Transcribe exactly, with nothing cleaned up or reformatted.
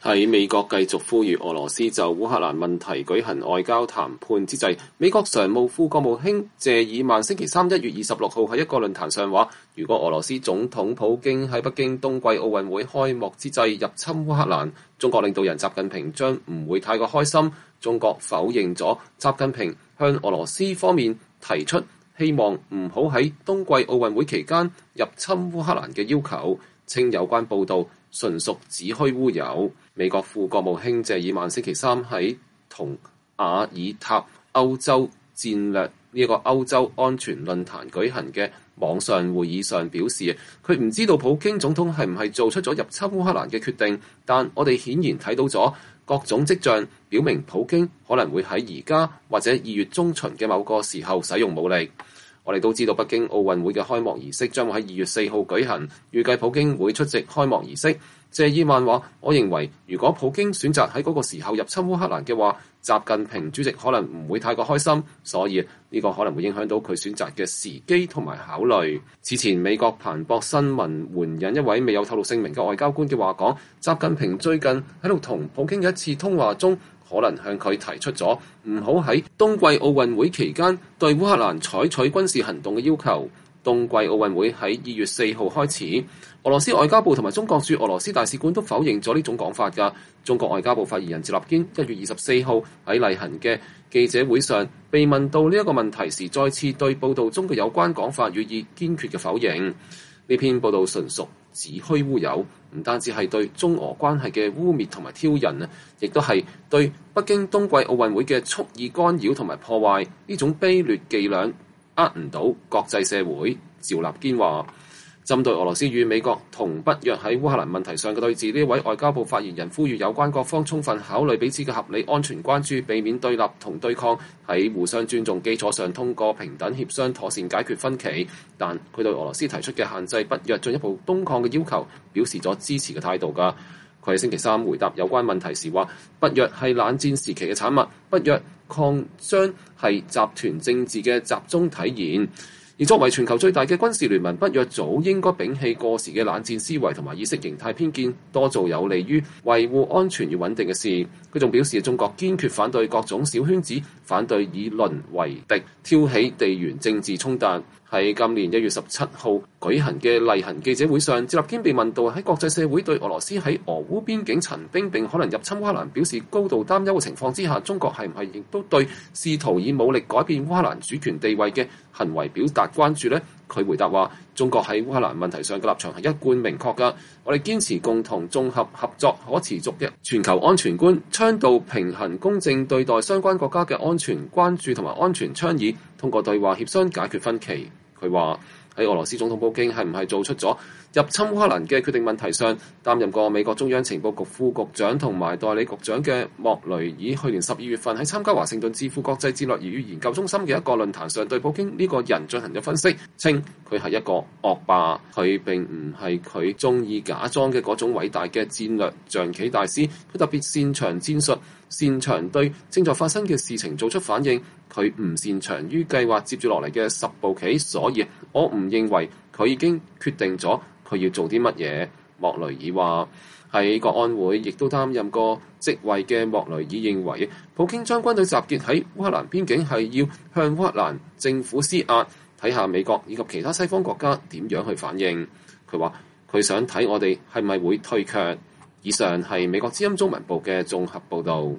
喺美國繼續呼籲俄羅斯就烏克蘭問題舉行外交談判之際，美國常務副國務卿謝爾曼星期三一月二十六號喺一個論壇上話，如果俄羅斯總統普京喺北京冬季奧運會開幕之際入侵烏克蘭，中國領導人習近平將唔會太過開心。中國否認咗習近平向俄羅斯方面提出希望唔好喺冬季奧運會期間入侵烏克蘭嘅要求，稱有關報導純屬子虛烏有。美國副國務卿謝爾曼星期三喺同阿爾塔歐洲戰略呢一個歐洲安全論壇舉行嘅網上會議上表示，佢唔知道普京總統係唔係做出咗入侵烏克蘭嘅決定，但我哋顯然睇到咗各種跡象，表明普京可能會喺而家或者二月中旬嘅某個時候使用武力。我哋都知道北京奧運會嘅開幕儀式將會喺二月四號舉行，預計普京會出席開幕儀式。謝爾曼話：我認為如果普京選擇喺嗰個時候入侵烏克蘭嘅話，習近平主席可能唔會太過開心，所以呢個可能會影響到佢選擇嘅時機同埋考慮。此前美國彭博新聞援引一位未有透露姓名嘅外交官嘅話講，習近平最近喺度同普京嘅一次通話中，可能向佢提出咗唔好喺冬季奧運會期間對烏克蘭採取軍事行動嘅要求。冬季奧運會喺二月四號開始，俄羅斯外交部同埋中國駐俄羅斯大使館都否認咗呢種講法㗎。中國外交部發言人趙立堅一月二十四號喺例行嘅記者會上被問到呢一個問題時，再次對報導中嘅有關講法予以堅決嘅否認。呢篇報導純屬子虛烏有，唔單止係對中俄關係嘅污蔑同埋挑釁啊，亦都係對北京冬季奧運會嘅蓄意干擾同埋破壞，呢種卑劣伎倆呃唔到國際社會。趙立堅話，針對俄羅斯與美國同北約喺烏克蘭問題上嘅對峙，呢位外交部發言人呼籲有關各方充分考慮彼此嘅合理安全關注，避免對立同對抗，喺互相尊重基礎上通過平等協商妥善解決分歧。但佢對俄羅斯提出嘅限制北約進一步東擴嘅要求表示咗支持嘅態度㗎。佢喺星期三回答有關問題時話，北約係冷戰時期嘅產物，北約擴張係集團政治嘅集中體現。而作為全球最大嘅軍事聯盟，北約早應該摒棄過時嘅冷戰思維同埋意識形態偏見，多做有利於維護安全與穩定嘅事。佢仲表示，中國堅決反對各種小圈子，反對以鄰為敵，挑起地緣政治衝突。喺今年一月十七號舉行嘅例行記者會上，趙立堅被問到喺國際社會對俄羅斯喺俄烏邊境陳兵並可能入侵烏克蘭表示高度擔憂嘅情況之下，中國係唔係亦都對試圖以武力改變烏克蘭主權地位嘅行為表達關注呢？佢回答話，中國喺烏克蘭問題上嘅立場係一貫明確㗎，我哋堅持共同綜合合作可持續嘅全球安全觀，倡導平衡公正對待相關國家嘅安全關注同埋安全倡議，通過對話協商解決分歧。佢話喺俄羅斯總統普京係唔係做出咗入侵烏克蘭嘅決定問題上，擔任過美國中央情報局副局長同埋代理局長嘅莫雷爾去年十二月份喺參加華盛頓智庫國際戰略與研究中心嘅一個論壇上，對普京呢個人進行咗分析，稱佢係一個惡霸，佢並唔係佢中意假裝嘅嗰種偉大嘅戰略象棋大師，佢特別擅長戰術，擅長對正在發生嘅事情做出反應，佢唔擅長於計劃接住落嚟嘅十步棋，所以我唔認為佢已經決定咗佢要做啲乜嘢。莫雷爾話，喺國安會亦都擔任過職位嘅莫雷爾認為，普京將軍隊集結喺烏克蘭邊境係要向烏克蘭政府施壓，睇下美國以及其他西方國家點樣去反應。佢話佢想睇我哋係咪會退卻。以上係美國之音中文部嘅綜合報導。